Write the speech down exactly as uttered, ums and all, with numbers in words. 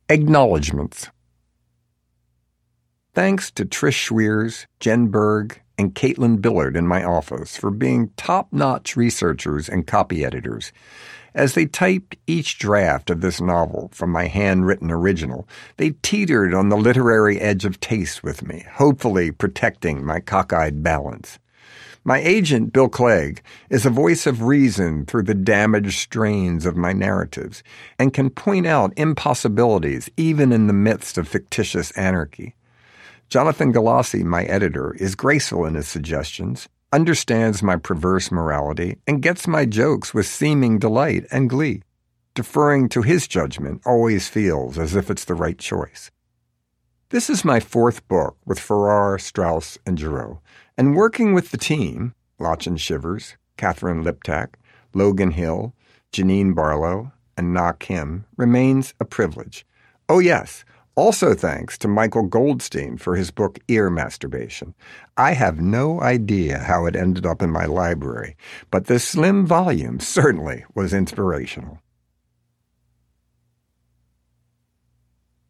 Acknowledgements. Thanks to Trish Schweers, Jen Berg, and Caitlin Billard in my office for being top-notch researchers and copy editors. As they typed each draft of this novel from my handwritten original, they teetered on the literary edge of taste with me, hopefully protecting my cockeyed balance. My agent, Bill Clegg, is a voice of reason through the damaged strains of my narratives and can point out impossibilities even in the midst of fictitious anarchy. Jonathan Galassi, my editor, is graceful in his suggestions, understands my perverse morality, and gets my jokes with seeming delight and glee. Deferring to his judgment always feels as if it's the right choice. This is my fourth book with Farrar, Straus, and Giroux, and working with the team, Lachlan Shivers, Catherine Liptak, Logan Hill, Janine Barlow, and Na Kim, remains a privilege. Oh yes, also thanks to Michael Goldstein for his book Ear Masturbation. I have no idea how it ended up in my library, but this slim volume certainly was inspirational.